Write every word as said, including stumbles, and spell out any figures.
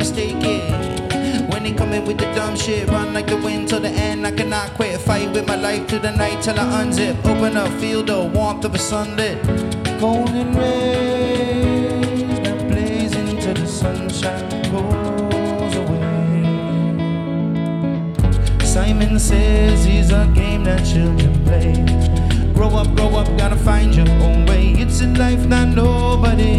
mistake it. When they come in with the dumb shit, run like the wind till the end. I cannot quit, fight with my life through the night till I unzip. Open up, feel the warmth of a sunlit golden rays that blaze into the sunshine goes away. Simon says he's a game that children play. Grow up, grow up, gotta find your own way. It's a life that nobody